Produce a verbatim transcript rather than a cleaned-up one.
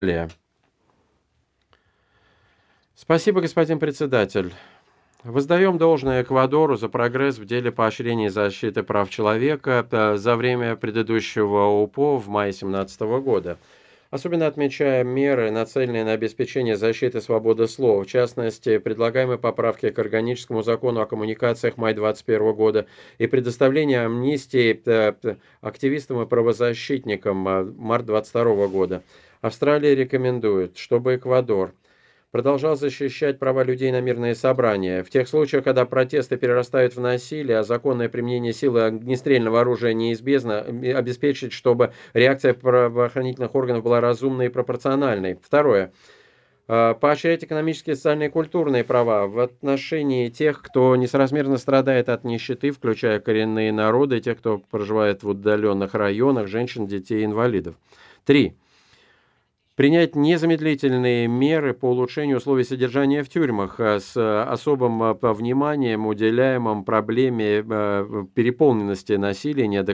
Ле. Спасибо, господин председатель. Воздаем должное Эквадору за прогресс в деле поощрения и защиты прав человека э, за время предыдущего ОПО в мае семнадцатого года. Особенно отмечаем меры, нацеленные на обеспечение защиты свободы слова, в частности, предлагаемые поправки к Органическому закону о коммуникациях мая двадцать первого года и предоставление амнистии э, п- активистам и правозащитникам э, март двадцать второго года. Австралия рекомендует, чтобы Эквадор продолжал защищать права людей на мирные собрания. В тех случаях, когда протесты перерастают в насилие, а законное применение силы и огнестрельного оружия неизбежно, обеспечить, чтобы реакция правоохранительных органов была разумной и пропорциональной. Второе. А, Поощрять экономические, социальные и культурные права в отношении тех, кто несоразмерно страдает от нищеты, включая коренные народы, тех, кто проживает в удаленных районах, женщин, детей и инвалидов. Три. Принять незамедлительные меры по улучшению условий содержания в тюрьмах а, с а, особым а, по- вниманием, уделяемым проблеме а, переполненности насилия,